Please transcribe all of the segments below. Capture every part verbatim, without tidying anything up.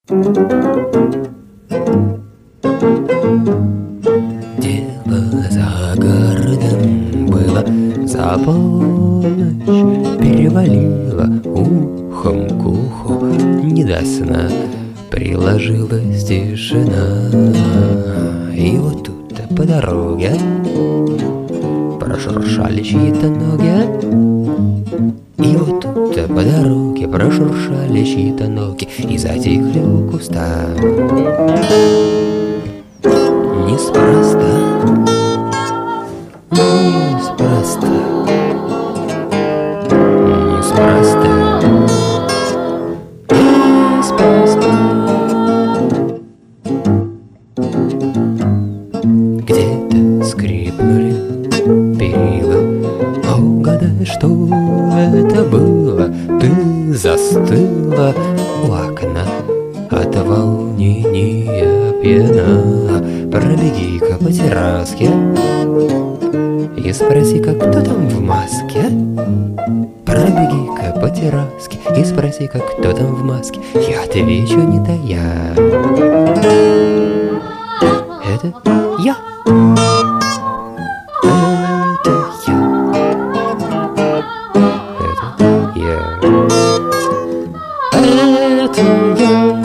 Дело за городом было, за полночь перевалило, ухом к уху не до сна приложилась тишина. И вот тут по дороге прошуршали чьи-то ноги. И вот тут по дороге прошуршали чьи-то ноги и затихли у куста. Неспроста, неспроста, неспроста, неспроста. Где-то скрипнули перила, а угадай, что это было. Ты застыла у окна от волнения пьяна. Пробеги-ка по терраске и спроси-ка, кто там в маске. Пробеги-ка по терраске и спроси-ка, кто там в маске. Я отвечу, не тая: это я. Это я. Это я. Это я.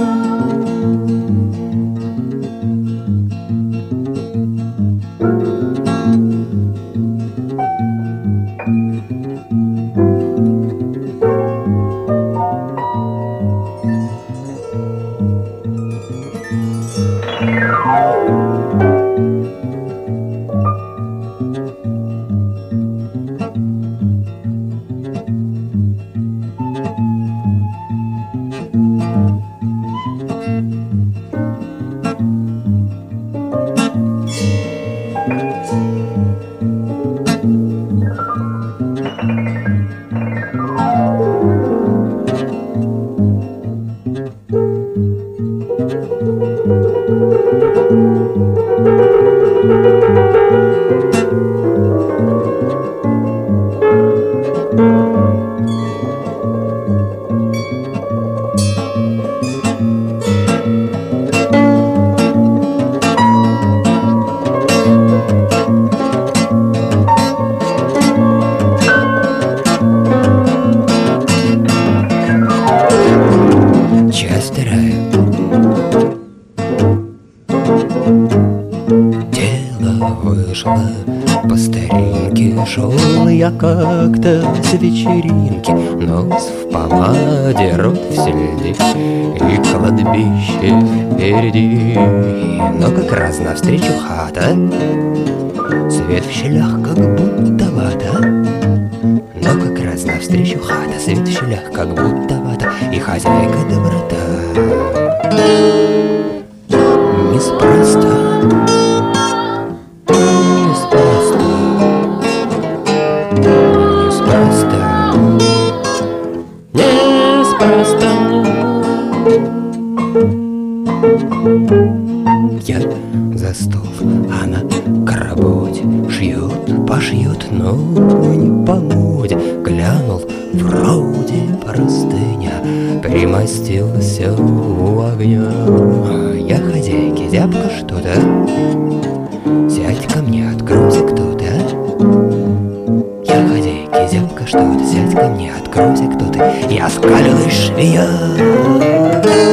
Часть вторая. Дело вышло по старинке. Шел я как-то с вечеринки, нос в помаде, рот в сельди и кладбище впереди. Но как раз навстречу хата, свет в щелях как будто вата. Но как раз навстречу хата, свет в щелях как будто вата, и хозяйка доброта. Неспроста, неспроста, неспроста, неспроста. Я за стол, она к работе шьет, пошьет, но не по моде. Глянул, вроде простыня, примостился у огня. Я хозяйке, зябко что-то, сядь ко мне, откройся кто-то. Я хозяйке, зябко что-то, сядь ко мне, откройся кто-то. Я скалилась швея.